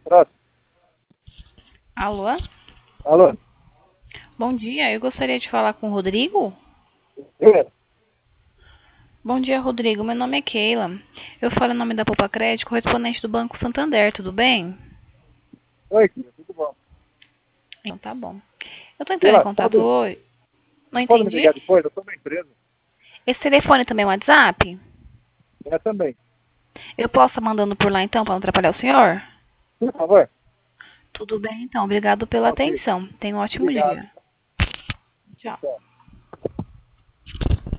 Próximo. Alô? Alô? Bom dia, eu gostaria de falar com o Rodrigo. É. Bom dia, Rodrigo. Meu nome é Keila. Eu falo em nome da Poupa Crédito, correspondente do Banco Santander, tudo bem? Oi, filha, tudo bom? Então tá bom. Eu tô entrando em Keila, contato hoje. Não você pode me entendi? ligar depois? Eu estou na empresa. Esse telefone também é um WhatsApp? É também. Eu posso estar mandando por lá então, para não atrapalhar o senhor? Por favor. Tudo bem, então. Obrigado pela Ok. atenção. Tenha um ótimo Obrigado. dia. Tchau. Tchau.